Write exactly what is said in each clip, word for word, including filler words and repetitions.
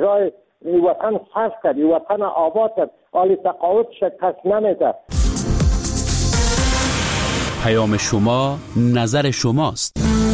برای وطن صرف کرد، وطن آباد کرد، حال تقاعدش کس نمیده. پیام شما، نظر شماست.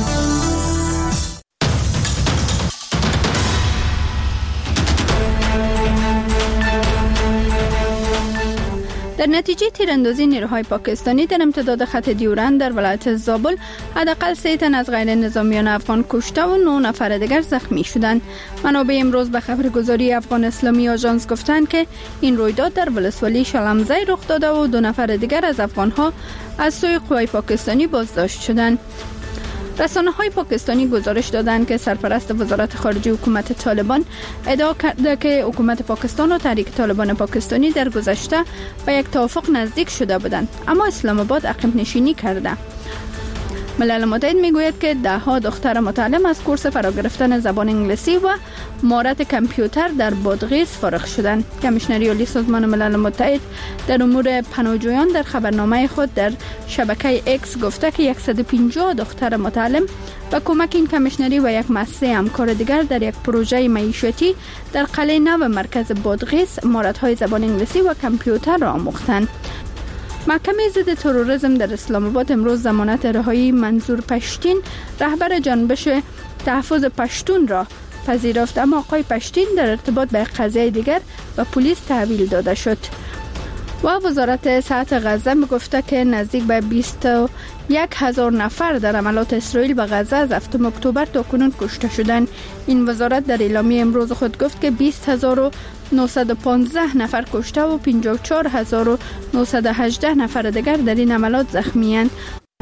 در نتیجه تیراندازی نیروهای پاکستانی در امتداد خط دیورند در ولایت زابل حداقل سه تن از غیر نظامیان افغان کشته و نه نفر دیگر زخمی شدند. منابع امروز به خبرگزاری افغان اسلامی آژانس گفتند که این رویداد در ولسوالی شلمزی رخ داده و دو نفر دیگر از افغانها از سوی قوای پاکستانی بازداشت شدند. رسانه‌های پاکستانی گزارش دادند که سرپرست وزارت خارجه حکومت طالبان ادعا کرده که حکومت پاکستان و تحریک طالبان پاکستانی در گذشته به یک توافق نزدیک شده بودند، اما اسلام آباد عقب نشینی کرده. ملل متحد میگوید که ده ها دختر متعلم از کورس فرا گرفتن زبان انگلیسی و مهارت کامپیوتر در بادغیس فارغ شدند. کمیشنری عالی سازمان ملل متحد در امور پناهجویان در خبرنامه خود در شبکه اکس گفته که صد و پنجاه دختر متعلم با کمک این کمیشنری و یک مؤسسه همکار دیگر در یک پروژه معیشتی در قلعه نو مرکز بادغیس مهارت‌های زبان انگلیسی و کامپیوتر را آموختند. محکمه ضد تروریسم در اسلام آباد امروز ضمانت رهایی منظور پشتین رهبر جنبش تحفظ پشتون را پذیرفت، اما آقای پشتین در ارتباط به قضیه دیگر به پلیس تحویل داده شد. و وزارت صحت غزه میگفته که نزدیک به بیست و یک هزار نفر در عملات اسرائیل به غزه از هفتم اکتبر تا کنون کشته شدند. این وزارت در اعلامیه امروز خود گفت که بیست هزار و نهصد و پانزده نفر کشته و پنجاه و چهار هزار و نهصد و هجده نفر دیگر در این عملات زخمی اند.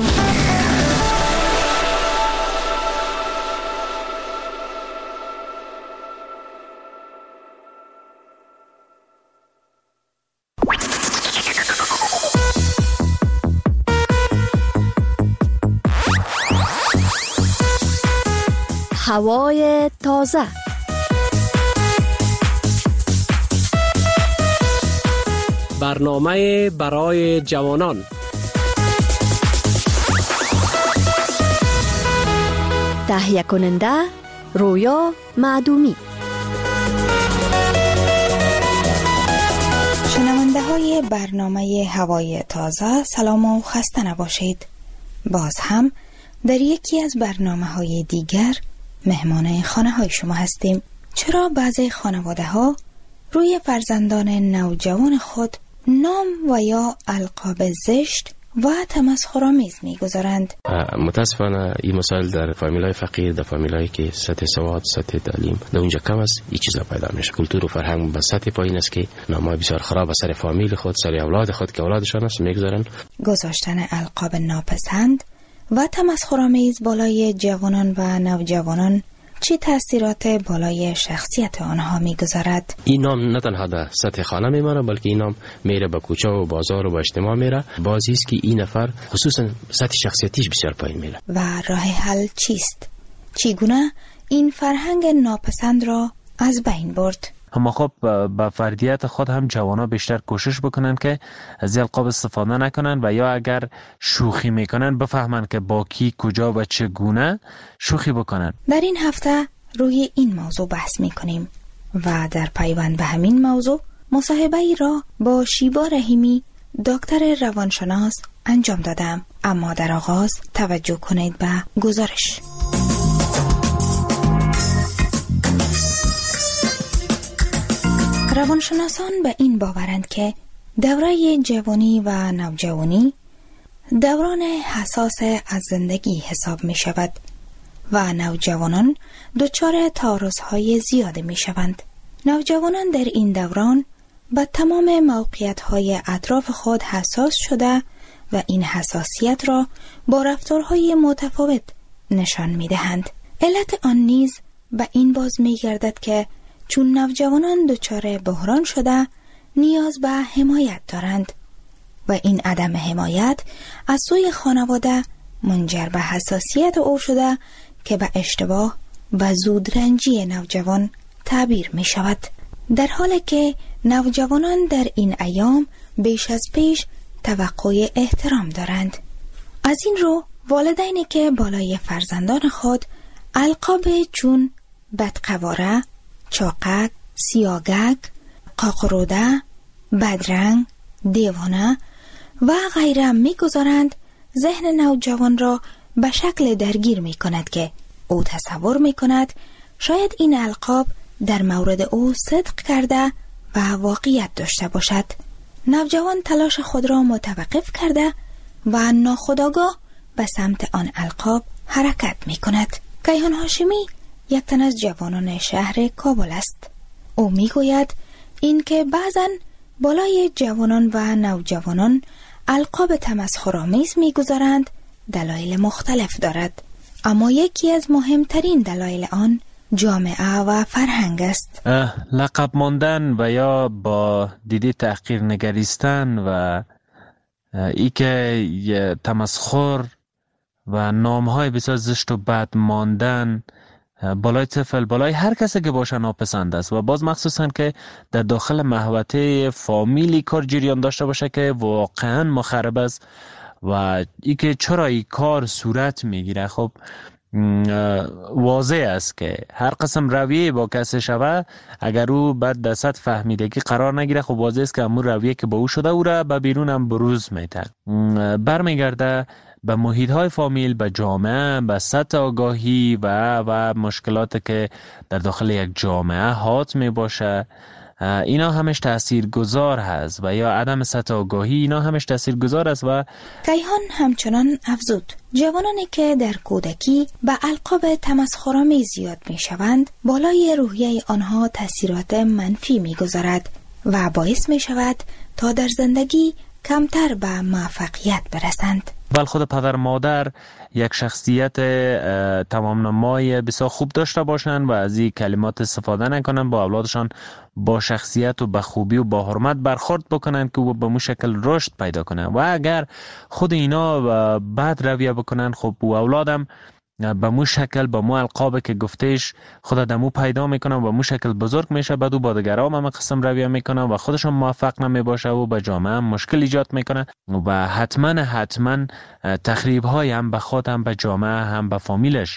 هوای تازه. برنامه برای جوانان. تهیه کننده رویا معدومی. شنونده های برنامه هوای تازه، سلام و خسته نباشید. باز هم در یکی از برنامه های دیگر مهمان خانه های شما هستیم. چرا بعضی خانواده ها روی فرزندان نوجوان خود نام و یا القاب زشت و تمسخرآمیز می‌گذارند؟ متاسفانه این مسائل در فامیلای فقیر، در فامیلایی که سطح سواد، سطح تعلیم در اونجا کم است، این چیزا پیدا میشه. کلتور و فرهنگ به سطح پایین است که نامای بسیار خراب از سر فامیل خود، سر اولاد خود که اولادشان است می‌گذارند. گذاشتن القاب ناپسند و تمسخرآمیز بالای جوانان و نوجوانان چه تأثیرات بالای شخصیت آنها می‌گذارد؟ این نام نه تنها در سطح خانه میمانه، بلکه این نام میره به کوچه و بازار و به اجتماع میره. بازی است که این نفر خصوصا سطح شخصیتیش بسیار پایین میره. و راه حل چیست؟ چگونه این فرهنگ ناپسند را از بین برد؟ اما خب با فردیت خود هم جوانا بیشتر کوشش بکنن که از القاب استفاده نکنن و یا اگر شوخی میکنن بفهمن که با کی، کجا و چگونه شوخی بکنن. در این هفته روی این موضوع بحث میکنیم و در پیوند به همین موضوع مصاحبه ای را با شیبا رحیمی دکتر روانشناس انجام دادم. اما در آغاز توجه کنید به گزارش. روانشناسان به این باورند که دوره جوانی و نوجوانی دوران حساس از زندگی حساب می شود و نوجوانان دچار تعارض‌های زیاد می شوند. نوجوانان در این دوران به تمام موقعیت‌های اطراف خود حساس شده و این حساسیت را با رفتارهای متفاوت نشان می دهند. علت آن نیز به این باز می گردد که چون نوجوانان دچار بحران شده نیاز به حمایت دارند و این عدم حمایت از سوی خانواده منجر به حساسیت او شده که به اشتباه و زودرنجی نوجوان تعبیر می شود. در حالی که نوجوانان در این ایام بیش از پیش توقع احترام دارند. از این رو والدینی که بالای فرزندان خود القاب چون بدقواره، چاقک، سیاگک، قاقروده، بدرنگ، دیوانه و غیره میگذارند ذهن نوجوان را به شکل درگیر می کند که او تصور می کند شاید این القاب در مورد او صدق کرده و واقعیت داشته باشد. نوجوان تلاش خود را متوقف کرده و ناخودآگاه به سمت آن القاب حرکت می کند. کیهان هاشمی یک تن از جوانان شهر کابل است. او می گوید این که بعضن بالای جوانان و نوجوانان القاب تمسخرآمیز می گذارند دلایل مختلف دارد، اما یکی از مهمترین دلایل آن جامعه و فرهنگ است. لقب ماندن و یا با دیده تحقیر نگریستن و ای که تمسخر و نامهای بسیار زشت و بد ماندن بالای طفل، بالای هر کسی که باشه ناپسند است و باز مخصوصا که در داخل محوطه فامیلی کار جریان داشته باشه که واقعا مخرب است و ای که چرا این کار صورت میگیره. خب واضح است که هر قسم رویه با کسی شوه اگر او بعد در سطح فهمیدگی قرار نگیره، خب واضح است که همون رویه که با او شده او را به بیرون هم بروز میده، برمیگرده به محیط های فامیل، به جامعه، به سطح آگاهی و و مشکلات که در داخل یک جامعه حات می باشه. اینا همش تأثیر گذار هست و یا عدم سطح آگاهی اینا همش تأثیر گذار است. و کیهان همچنان افزود جوانانی که در کودکی به القاب تمسخرآمیز زیاد می شوند بالای روحیه آنها تأثیرات منفی می گذارد و باعث می شود تا در زندگی کمتر به موفقیت برسند. بل خود پدر مادر یک شخصیت تمام نمای بسیار خوب داشته باشند و از این کلمات استفاده نکنند، با اولادشان با شخصیت و با خوبی و با حرمت برخورد بکنند که او به مو شکل رشد پیدا کنند. و اگر خود اینا بد رویه بکنند، خب او اولادم به مو شکل با مو القابه که گفتهش خدا دمو پیدا میکنن و مو شکل بزرگ میشه، بعد او با دیگران هم قسم رویه میکنن و خودشون موفق نمیباشه و به جامعه هم مشکل ایجاد میکنه و حتما حتما تخریب های هم به خود هم به جامعه هم به فامیلش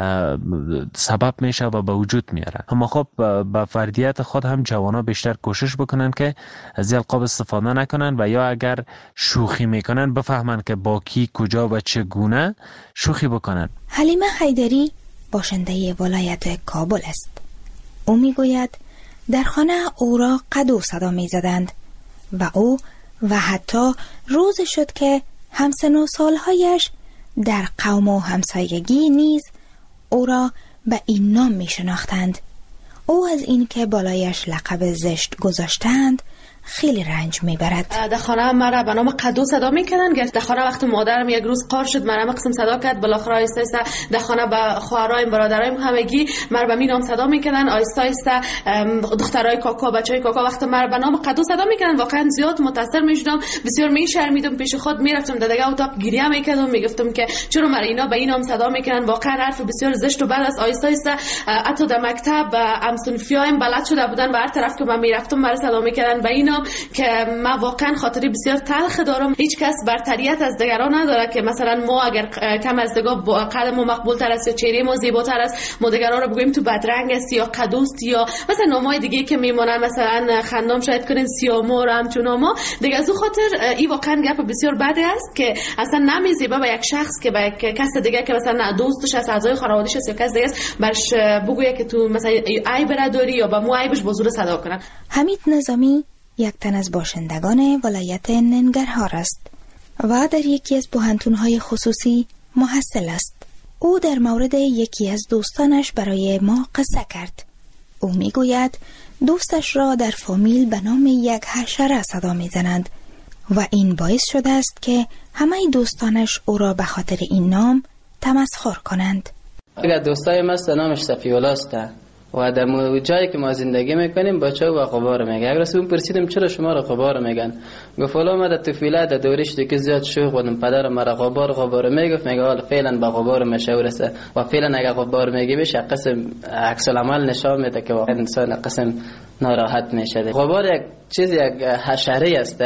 سبب میشه و به وجود میاره. اما خب به فردیت خود هم جوانا بیشتر کوشش بکنن که از القاب استفاده نکنن و یا اگر شوخی میکنن بفهمن که با کی کجا و چگونه شوخی بکنن. حلیمه حیدری باشنده ولایت کابل است. او میگوید در خانه او را قدو صدا میزدند و او و حتی روز شد که همسن و سالهایش در قوم و همسایگی نیز او را به این نام می شناختند. او از این که بالایش لقب زشت گذاشتند خیلی رنج میبرد. در خانه مرا به نام قدو صدا میکنن. در خانه وقتی مادرم یک روز قار شد مرا مقسم صدا کرد، بالاخره آیسته آیسته در خانه به خواهرایم برادرایم همگی مرا به می نام صدا میکنن. آیسته آیسته دخترای کاکا بچهای کاکا وقتی مرا به نام قدو صدا میکنن واقعا زیاد متاثر میشدم، بسیار میشرمیدم، پیش خود میرفتم در دیگه اتاق گریه میکردم، میگفتم که چرا مرا اینا به این نام صدا میکنن، واقعا حرف بسیار زشت و بد است. آیسته آیسته حتی در مکتب همسنفیایم بلد شده بودن و هر طرف که من میرفتم مرا صدا میکردن به اینا که من واقعا خاطری بسیار تلخ دارم. هیچ کس برتریت از دیگران نداره که مثلا ما اگر کم از دیگه قد ما مقبول تر است یا چهره ما زیباتر است ما دیگران رو بگوییم تو بدرنگ است یا قدوست یا مثلا نامای دیگه که میمونن، مثلا خندام شاید کنین سیامور همچون ناما دیگه. از اون خاطر این واقعا گپ بسیار بده است که اصلا نمیزیبه به یک شخص که به یک کس دیگه که مثلا دوستش است، اعضای خانواده‌اش است یا کس دیگه است برش بگویه که تو مثلا عیب نداری یا با مو عیبش بزرگ صدا کنن. حمید نظامی یک تن از باشندگان ولایت ننگرهار است و در یکی از پوهنتون‌های خصوصی محصل است. او در مورد یکی از دوستانش برای ما قصه کرد. او میگوید دوستش را در فامیل به نام یک حشره صدا میزنند و این باعث شده است که همه دوستانش او را به خاطر این نام تمسخر کنند. اگر دوستای ما نامش صفی‌الله است و در جایی که ما زندگی میکنیم بچه و غبار میگه. اگر اون پرسیدم چرا شما را غبار میگن، گفت والا ما در طفولیت در دورش دیگه زیاد شوخ بودم، پدرم مرا غبار غبار میگفت، میگه حالا فعلا با غبار مشهور است و فعلا اگر غبار میگی بشه قسم عکس العمل نشان میده که واقعا انسان قسم ناراحت میشه. غبار یک چیز یک حشره است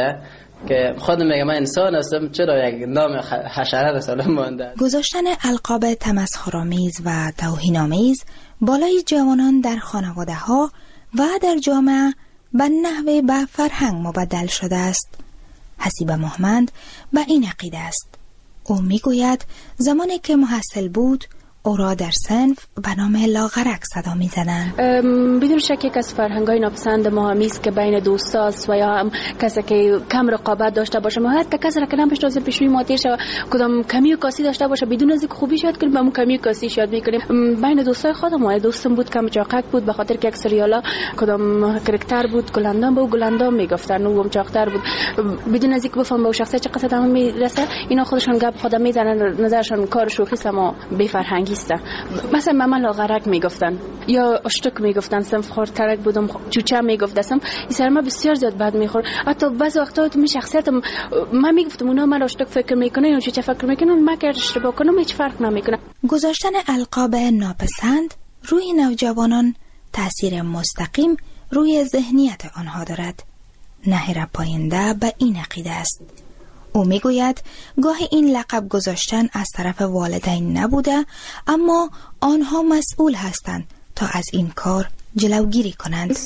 که خود میگه من انسان هستم، چرا یک نام حشره رساله مونده. گذاشتن القاب تمسخرآمیز و توهین‌آمیز بالای جوانان در خانواده ها و در جامعه به نحوه به فرهنگ مبدل شده است. حسیب محمد به این عقیده است. او میگوید زمانی که محصل بود او را در صنف به نام لاغرک صدا می زدند. بدون شک یک از فرهنگ‌های ناپسند ما همی است که بین دوستاست و یا هم کسی که کم رقابت داشته باشه، ما حتی کسی را که نمی‌شناسه پیش روی ما تیر شه، کدام کمی و کاسی داشته باشه بدون از اینکه خوبی شاید کنیم با اون کمی و کاسی شاید می‌کنیم. بین دوستای خودم ما دوستم بود کم چاقک بود، به خاطر که یک سریالا کدام کاراکتر بود گلندام بود، گلندام میگفتن او هم چاقتر بود، بدون از اینکه بفهم به شخصیت چه قصد هم میرسه اینا خودشون گپ خودم میزنن، نظرشون کار شوخی است اما بی فرهنگی است. مثلا مامان لاغرک میگفتن یا اشتک میگفتن، صنف خورترک بودم چوچه میگفتم، این سر ما بسیار زیاد بد میخورد. حتی بعضی وقتا تو می شخصیتم من میگفتم اونا من اشتک فکر میکنه یا چوچه فکر میکنه، من که اشتباه کنم هیچ فرق نمیکنه. گذاشتن القاب ناپسند روی نوجوانان تاثیر مستقیم روی ذهنیت آنها دارد. نهر پاینده به این عقیده است. او میگوید گاهی این لقب گذاشتن از طرف والدین نبوده، اما آنها مسئول هستند تا از این کار جلوگیری کنند.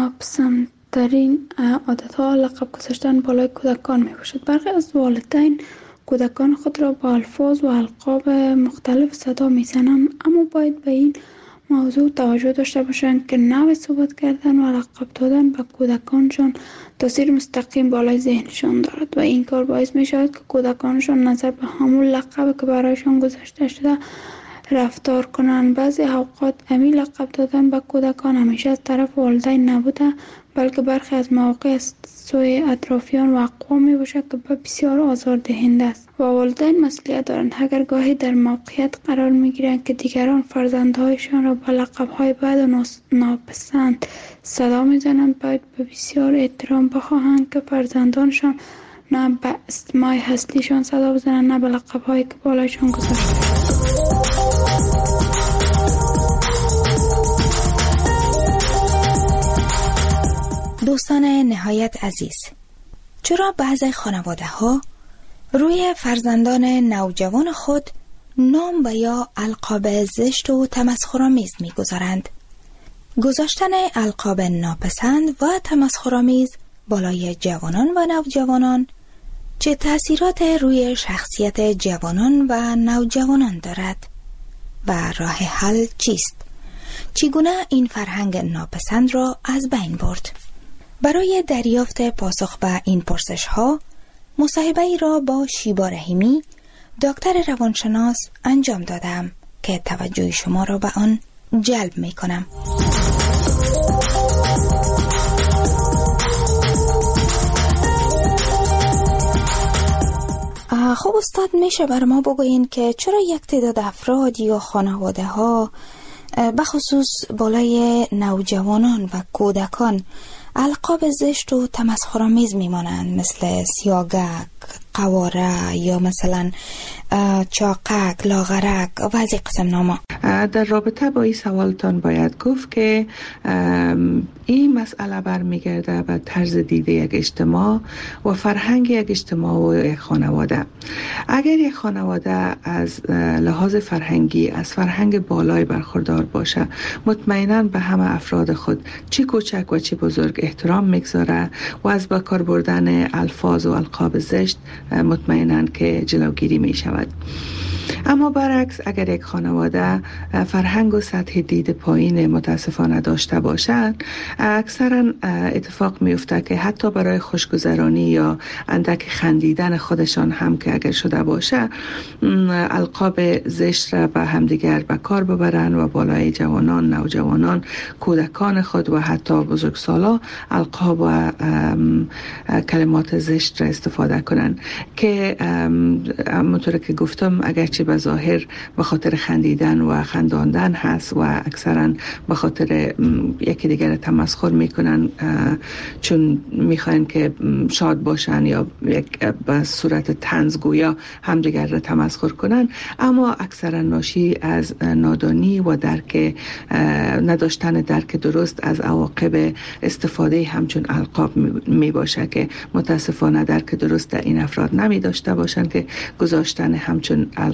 ناپسندترین عادتها لقب گذاشتن بالای کودکان می باشد. برخی از والدین کودکان خود را با الفاظ و القاب مختلف صدا می زنند، اما باید به این موضوع توجه داشته باشند که نوع صحبت کردن و لقب دادن به کودکانشان تاثیر مستقیم بالای ذهنشان دارد و این کار باعث می شود که کودکانشان نظر به همون لقب که برایشان گذاشته شده رفتار کنند. بعضی اوقات امی لقب دادن به کودکان همیشه از طرف والدین نبوده، بلکه برخی از مواقع از سوی اطرافیان و اقوام می باشد که بسیار آزاردهنده است و والدین مسئولیت دارند. اگر گاهی در موقعیت قرار می گیرند که دیگران فرزندهایشان را با لقب‌های بد و ناپسند صدا می زنند، باید به بسیار احترام بخواهند که فرزندانشان نه به اسمای هستیشان صدا بزنند نه به لقب‌هایی که بالایشان گذاشته. دوستان نهایت عزیز، چرا بعضی خانواده ها روی فرزندان نوجوان خود نام و یا القاب زشت و تمسخرآمیز می‌گذارند؟ گذاشتن القاب ناپسند و تمسخرآمیز بالای جوانان و نوجوانان چه تأثیرات روی شخصیت جوانان و نوجوانان دارد و راه حل چیست؟ چگونه این فرهنگ ناپسند را از بین برد؟ برای دریافت پاسخ به این پرسش ها مصاحبه ای را با شیبا رحیمی دکتر روانشناس انجام دادم که توجه شما را به آن جلب می کنم. خب استاد، میشه بر ما بگوین که چرا یک تعداد افراد یا خانواده ها بخصوص بالای نوجوانان و کودکان القاب زشت و تمسخرآمیز میمانند، مثل سیاگک، قواره یا مثلا چاقک، لاغرک و از این قسم ناما؟ در رابطه با این سوالتان باید گفت که این مسئله برمیگرده به طرز دیده یک اجتماع و فرهنگ یک اجتماع و یک خانواده. اگر یک خانواده از لحاظ فرهنگی از فرهنگ بالای برخوردار باشه، مطمئناً به همه افراد خود چی کوچک و چی بزرگ احترام میگذاره و از با کار بردن الفاظ و القاب زشت مطمئناً که جلوگیری می شود. اما برعکس، اگر یک خانواده فرهنگ و سطح دید پایین متاسفانه داشته باشند، اکثرا اتفاق میفته که حتی برای خوشگذرانی یا اندک خندیدن خودشان هم که اگر شده باشه، القاب زشت را به همدیگر به کار ببرند و بالای جوانان، نوجوانان، کودکان خود و حتی بزرگسالا القاب و کلمات زشت را استفاده کنند که همونطور که گفتم اگرچه به ظاهر به خاطر خندیدن و خنداندن هست و اکثرا به خاطر یکی دیگر تمسخر میکنن چون میخواین که شاد باشن یا یک به صورت طنزگویا همدیگر را تمسخر کنن، اما اکثرا ناشی از نادانی و درک نداشتن درک درست از عواقب استفاده همچون القاب می باشه که متاسفانه درک درست این افراد نمی داشته باشند که گذاشتن همچون القاب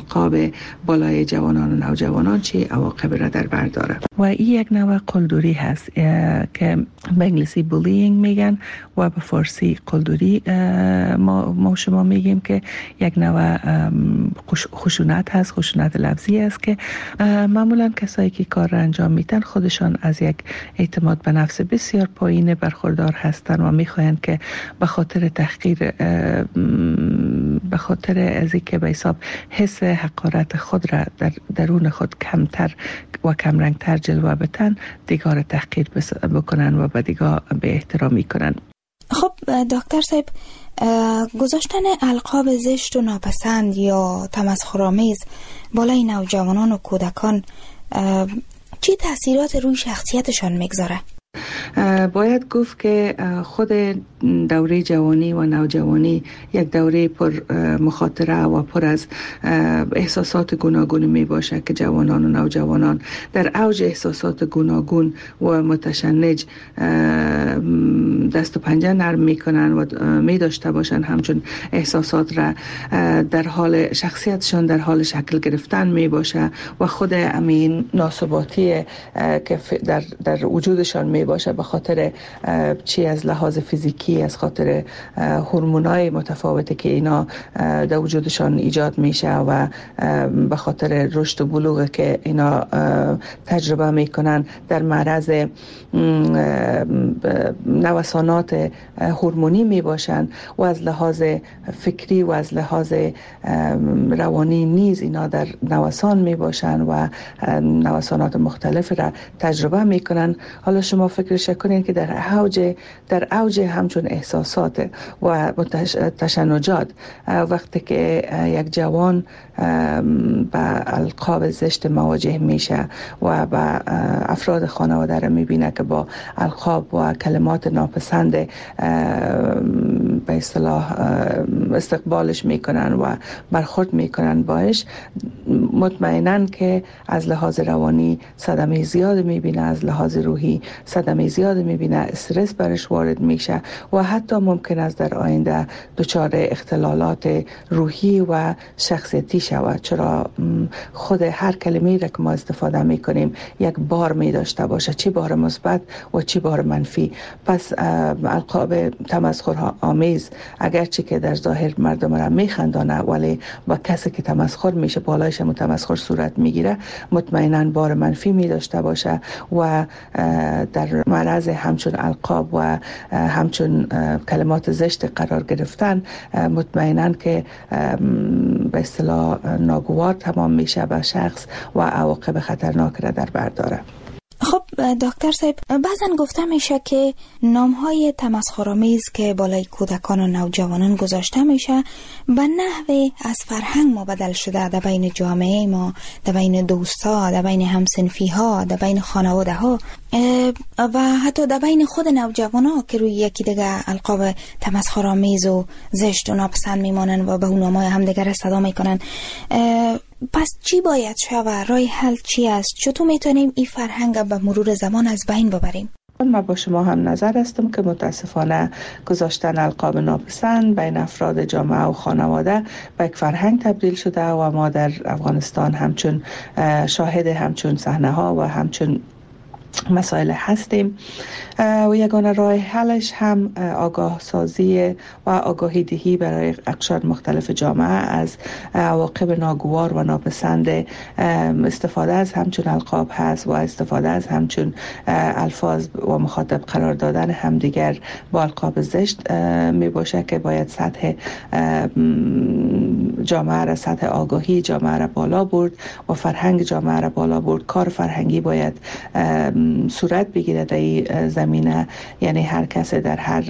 القاب بالای جوانان و نوجوانان چه عواقب را در بر داره. و این یک نوع قلدری هست که به انگلیسی بولینگ میگن و به فارسی قلدری ما, ما شما میگیم که یک نوع خشونت هست، خشونت لفظی است که معمولا کسایی که کار را انجام میدن خودشان از یک اعتماد به نفس بسیار پایین برخوردار هستند و میخواهند که به خاطر تحقیر، به خاطر از اینکه به حساب حس حقارت خود را در درون خود کمتر و کمرنگتر جلوه بدن، دیگر را تحقیر بکنن و به دیگر به احترامی کنن. خب دکتر صاحب، گذاشتن القاب زشت و ناپسند یا تمسخرآمیز بالای نوجوانان و کودکان چه تأثیرات روی شخصیتشان میگذاره؟ باید گفت که خود دوره جوانی و نوجوانی یک دوره پر مخاطره و پر از احساسات گوناگون می باشه که جوانان و نوجوانان در اوج احساسات گوناگون و متشنج دست و پنجه نرم می کنن و می داشته باشن همچون احساسات را در حال شخصیتشان در حال شکل گرفتن می باشه و خود امین ناثباتی که در, در وجودشان می باشه به خاطر چی از لحاظ فیزیکی، از خاطر هورمونای متفاوتی که اینا در وجودشان ایجاد میشه و به خاطر رشد و بلوغ که اینا تجربه میکنن در معرض نوسانات هورمونی میباشن و از لحاظ فکری و از لحاظ روانی نیز اینا در نوسان میباشن و نوسانات مختلف را تجربه میکنن. حالا شما فکرش کنین که در اوج در اوج همچون احساسات و تشنجات وقتی که یک جوان با القاب زشت مواجه میشه و با افراد خانواده را میبینه که با القاب و کلمات ناپسند به اصطلاح استقبالش میکنن و برخورد میکنن باش، مطمئناً که از لحاظ روانی صدمه زیاد میبینه، از لحاظ روحی صدمه زیاد میبینه، استرس برش وارد میشه و حتی ممکن است در آینده دچار اختلالات روحی و شخصیتی شود، چرا خود هر کلمه‌ای را که ما استفاده میکنیم یک بار میداشته باشه، چی بار مثبت و چی بار منفی. پس القاب تمسخر آمیز اگرچه که در ظاهر مردم را میخندانه ولی با کسی که تمسخر میشه بالایش متمسخر صورت میگیره، مطمئناً بار منفی میداشته باشه و در معرض همچون القاب و همچون کلمات زشت قرار گرفتن مطمئناً که به اصطلاح ناگوار تمام میشه به شخص و عواقب خطرناک را در بر داره. خب دکتر صاحب، بعضن گفته میشه که نامهای تمسخرآمیز که بالای کودکان و نوجوانان گذاشته میشه به نحوی از فرهنگ ما بدل شده در بین جامعه ما، در بین دوستا، در بین همسنفی ها، در بین خانواده ها و حتی در بین خود نوجوان ها که روی یکی دیگه القاب تمسخرآمیز و زشت و ناپسند میمانن و به اون نامهای همدیگر صدا میکنن. پس چی باید شود؟ راه حل چی است؟ چطور میتونیم این فرهنگ به مرور زمان از بین ببریم؟ من با شما هم نظر هستم که متاسفانه گذاشتن القاب ناپسند بین افراد جامعه و خانواده به یک فرهنگ تبدیل شده و ما در افغانستان همچون شاهد همچون صحنه ها و همچون مسائل هستیم و یگانه راه حلش هم آگاه سازی و آگاهی دهی برای اقشار مختلف جامعه از عواقب ناگوار و ناپسند استفاده از همچون القاب هست و استفاده از همچون الفاظ و مخاطب قرار دادن همدیگر با القاب زشت می باشه که باید سطح جامعه را، سطح آگاهی جامعه را بالا برد و فرهنگ جامعه را بالا برد. کار فرهنگی باید صورت بگیره در این زمینه، یعنی هر کس در هر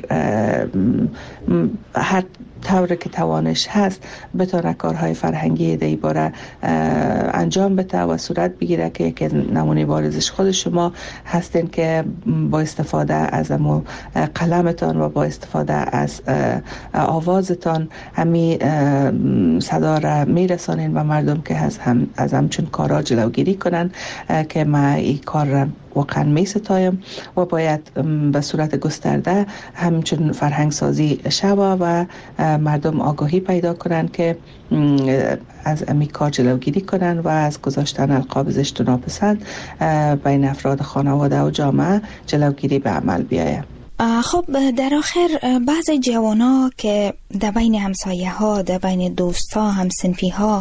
هر طوری که توانش هست بتونه کارهای فرهنگی در این باره انجام بده و صورت بگیره که یک نمونه بارزش خود شما هستین که با استفاده از امو قلمتان و با استفاده از آوازتان همی صدا را میرسانین و مردم که از هم از همچون کارا جلوگیری کنن که ما این کار را واقعا می ستایم و باید به صورت گسترده همچون فرهنگ سازی شوه و مردم آگاهی پیدا کنند که از امی کار جلوگیری کنند و از گذاشتن القاب زشت و ناپسند بین افراد خانواده و جامعه جلوگیری به عمل بیاید. خب در آخر بعضی جوانا که در بین همسایه ها، در بین دوست ها، همسنفی ها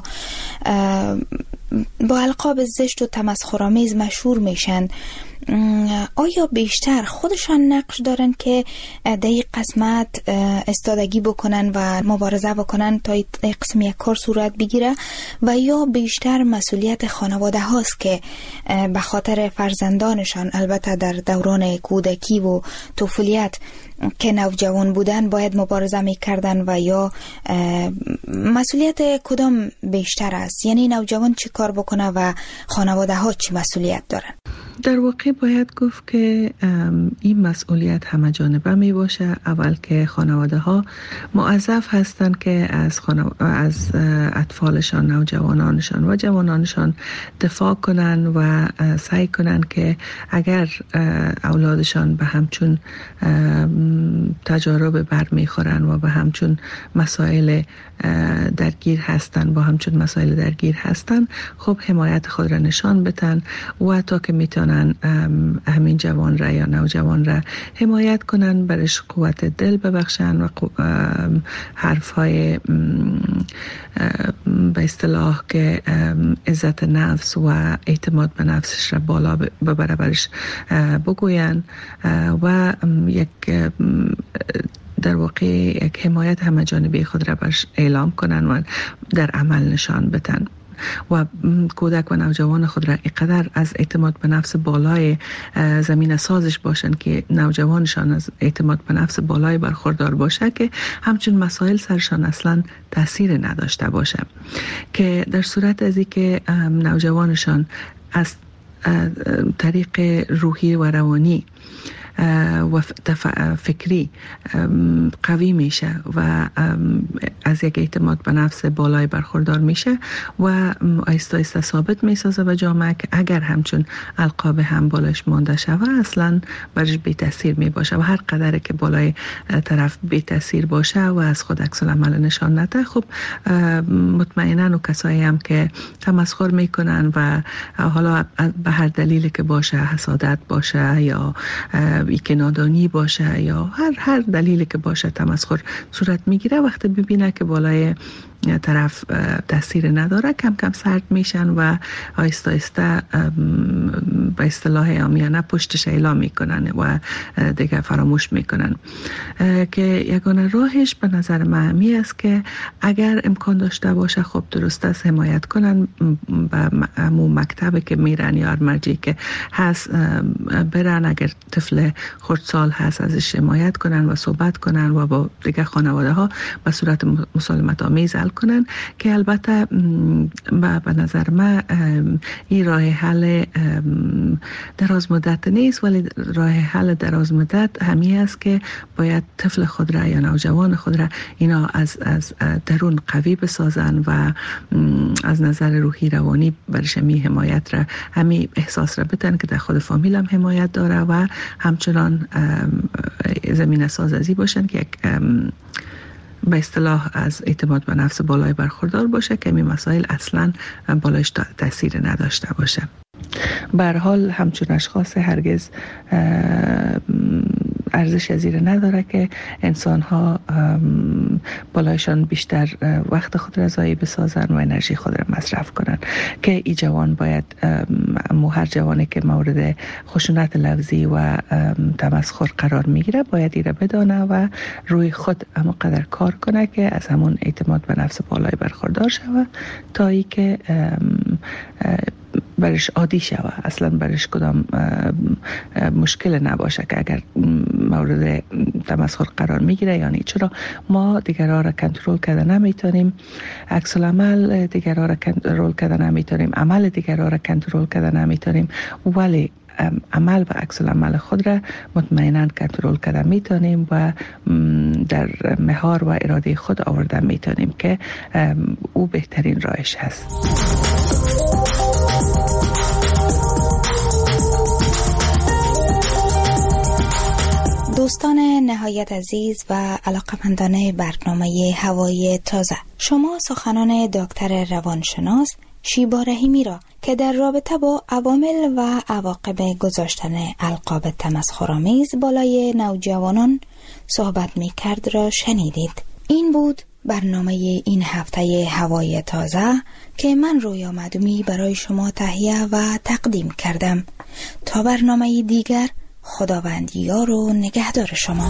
با القاب زشت و تمسخرآمیز مشهور میشن، آیا بیشتر خودشان نقش دارن که در این قسمت استادگی بکنن و مبارزه بکنن تا این قسم یک کار صورت بگیره و یا بیشتر مسئولیت خانواده هاست که به خاطر فرزندانشان، البته در دوران کودکی و طفولیت که نوجوان بودن، باید مبارزه میکردن و یا مسئولیت کدام بیشتر است؟ یعنی نوجوان چی کار بکنه و خانواده ها چی مسئولیت دارن؟ در واقع باید گفت که این مسئولیت همه جانبه می باشه. اول که خانواده ها موظف هستند که از, خانو... از اطفالشان، نوجوانانشان و جوانانشان دفاع کنن و سعی کنن که اگر اولادشان به همچون تجارب بر می خورن و به همچون مسائل درگیر هستن با همچون مسائل درگیر هستن، خب حمایت خود را نشان بدن و تا که میتونن همین جوان را یا نوجوان را حمایت کنن، برش قوت دل ببخشن و حرف های به اصطلاح که عزت نفس و اعتماد به نفسش را بالا ببره برش بگوین و یک در واقع یک حمایت همه جانبه خود را برش اعلام کنن و در عمل نشان بدن و کودک و نوجوان خود را اینقدر از اعتماد به نفس بالای زمین سازش باشن که نوجوانشان از اعتماد به نفس بالای برخوردار باشه که همچون مسائل سرشان اصلا تاثیر نداشته باشه، که در صورت از اینکه نوجوانشان از طریق روحی و روانی و فکری قوی میشه و از یک اعتماد به نفس بالای برخوردار میشه و آیسته آیسته ثابت میسازه به جامعه که اگر همچون القاب هم بالایش مانده شوه اصلا برش بی تاثیر می باشه و هر قدر که بالای طرف بی تاثیر باشه و از خود عکس العمل نشان نده، خب مطمئنا و کسایی هم که تمسخر میکنن و حالا به هر دلیلی که باشه، حسادت باشه یا ای که نادانی باشه یا هر هر دلیلی که باشه تمسخر صورت میگیره، وقتی ببینه که بالای طرف تاثیر نداره کم کم سرد میشن و آیسته آیسته به اصطلاح عامیانه پشتش اعلام میکنن و دیگه فراموش میکنن. که یگانه راهش به نظر من همی است که اگر امکان داشته باشه خب درست است حمایت کنن به همون مکتبی که میرن یا مرجعی که هست برن، اگر طفل خردسال هست ازش حمایت کنن و صحبت کنن و با دیگه خانواده ها به صورت مسالمت آمیز حل کنن، که البته به نظر من این راه حل دراز مدت نیست، ولی راه حل دراز مدت همی است که باید طفل خود را یا نوجوان خود را اینا از از درون قوی بسازن و از نظر روحی روانی برش می حمایت را همی احساس را بدن که در خود فامیل هم حمایت داره و همچنان زمین سازی باشن که یک به اصطلاح از اعتماد به نفس بالای برخوردار باشه که این مسائل اصلا بالایش تاثیر نداشته باشه. به هر حال همچون اشخاص هرگز ارزش زیر نداره که انسان ها بالایشان بیشتر وقت خود را ضایع بسازن و انرژی خود را مصرف کنن، که ای جوان باید مو هر جوانی که مورد خشونت لفظی و تمسخر قرار میگیره باید ایره بدانه و روی خود اما قدر کار کنه که از همون اعتماد به نفس بالای برخوردار شوه تا ای که برش عادی شوه، اصلا برش کدام مشکل نباشه که اگر مورد تمسخر قرار میگیره. یعنی چرا ما دیگرها را کنترل کردن نمیتونیم، عکس العمل دیگرها را کنترل کردن نمیتونیم، عمل دیگرها را کنترل کردن نمیتونیم، ولی عمل و عکس العمل خود را مطمئنا کنترل کردن میتونیم و در مهار و اراده خود آوردن میتونیم که او بهترین راهش هست. دوستان نهایت عزیز و علاقمندان برنامه هوای تازه، شما سخنان دکتر روانشناس شیبا رحیمی را که در رابطه با عوامل و عواقب گذاشتن القاب تمسخرآمیز بالای نوجوانان صحبت می کرد را شنیدید. این بود برنامه این هفته هوای تازه که من رویا معدومی برای شما تهیه و تقدیم کردم. تا برنامه دیگر، خداوند یار و نگهدار شما.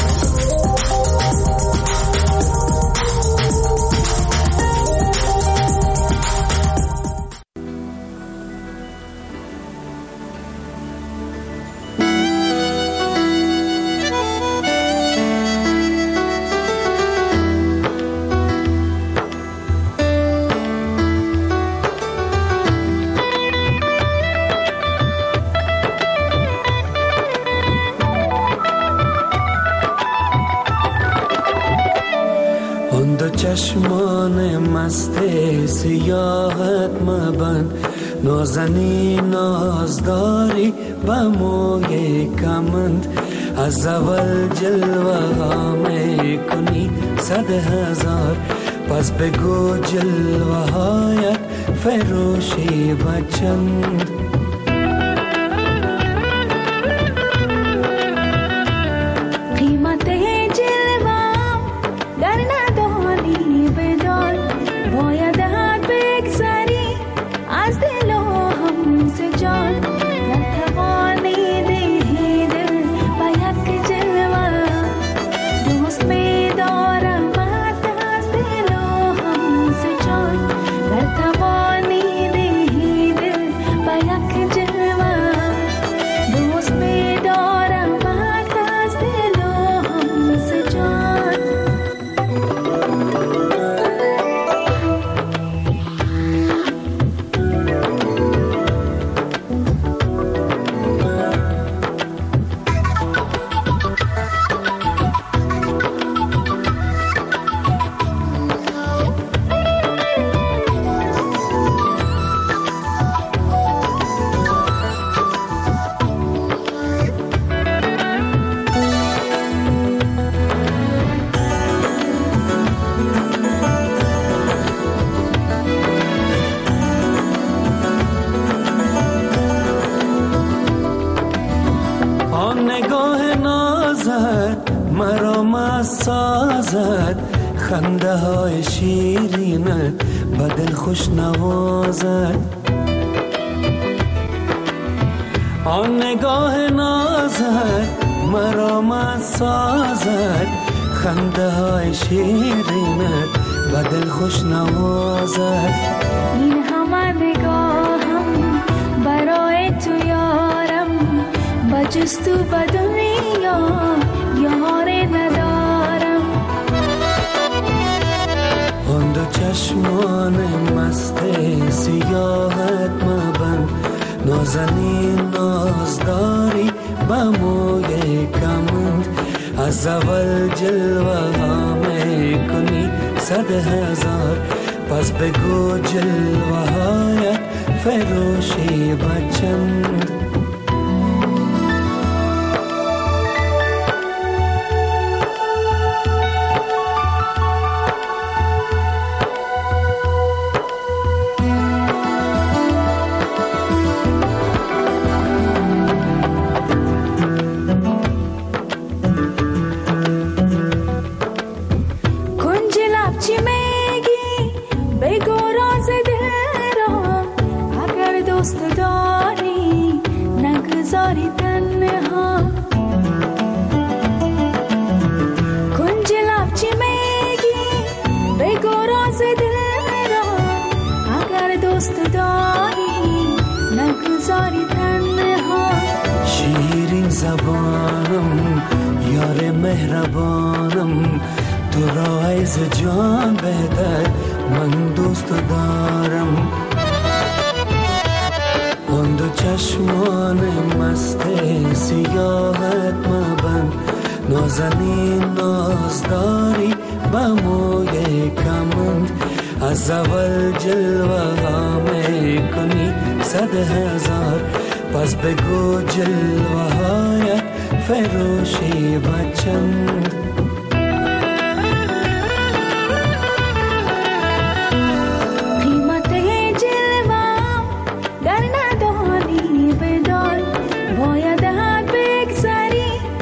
چشمان مست سیاحت مبند، نازنی نازداری با موی کمند، از اول جلوه ها می کنی صد هزار، پس بگو جلوه هایت فروشی بچند. خنده های شیرینت بدل خوش نوازد، آن نگاه نازد مرا مست سازد، خنده های شیرینت بدل خوش نوازد. این همه نگاهم برای تو یارم، بجز تو به دنیا یار ندارم. آن دو چشمان مست سیاحت مبند، نازنین نازداری با موی کمند، از اول جلوه ها می کنی صد هزار، پس بگو جلوه هایت فروشی بچند. شیرین زبانم یار مهربانم، تو را از جان بهتر من دوست دارم. آن دو چشمان مست سیاحت مبند، نازنین نازداری با موی کمند، از اول جلوه ها می کنی صد هزار، پس بگو جلوه هایت فروشی و چند